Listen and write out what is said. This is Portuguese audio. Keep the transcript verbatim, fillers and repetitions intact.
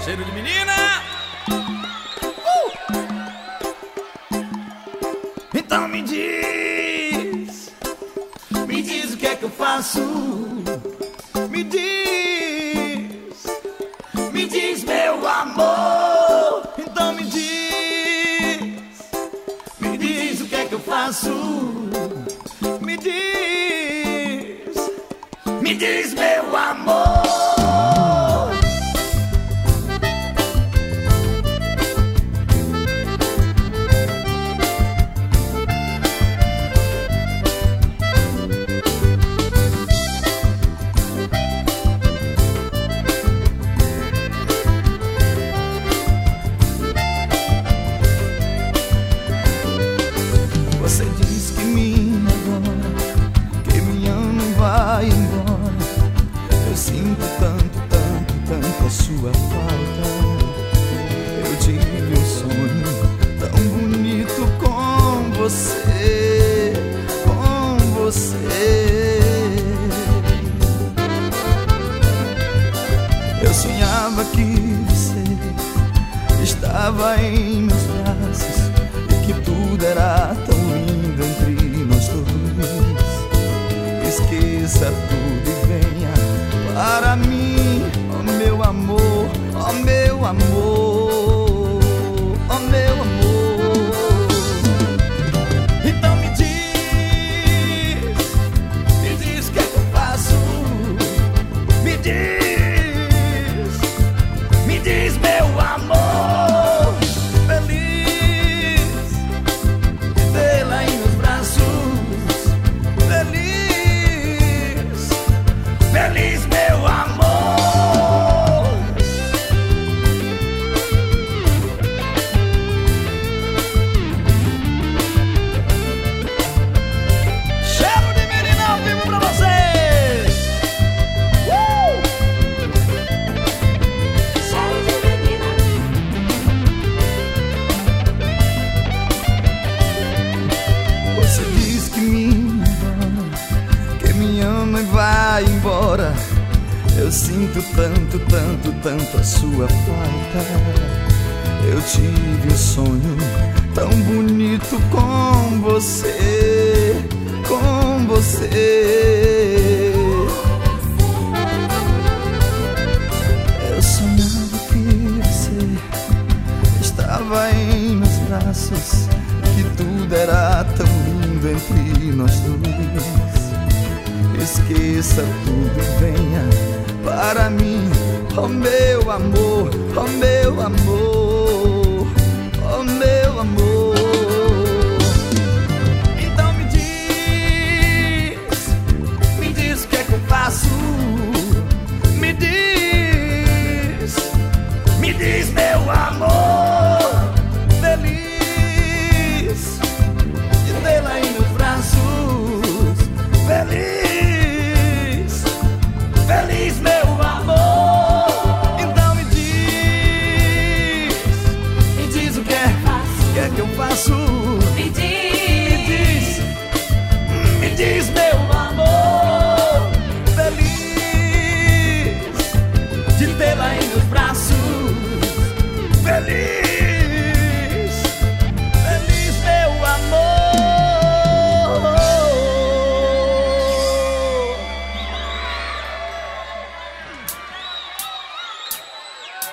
Cheiro de menina. uh! Então me diz, me diz o que é que eu faço. Me diz, me diz, meu amor. Então me diz, me diz o que é que eu faço. Me diz, me diz, meu amor. Você diz que me adora, que me ama e vai embora. Eu sinto tanto, tanto, tanto a sua falta. Eu tive um sonho tão bonito com você, com você. Eu sonhava que você estava em meus braços e que tudo era tão lindo entre nós dois. Esqueça tudo e venha para mim, oh meu amor, oh meu amor, oh meu amor. Então me diz, me diz o que é que eu faço. Me diz, me diz, meu amor. Feliz, meu amor. Cheiro de menina ao vivo pra vocês. uh! Cheiro de menina. Você diz que me ama, que me ama e vai embora. Eu sinto tanto, tanto, tanto a sua falta. Eu tive um sonho tão bonito com você, com você. Eu sonhava que você estava em meus braços, que tudo era tão lindo entre nós dois. Esqueça tudo e venha para mim, oh meu amor, oh meu amor.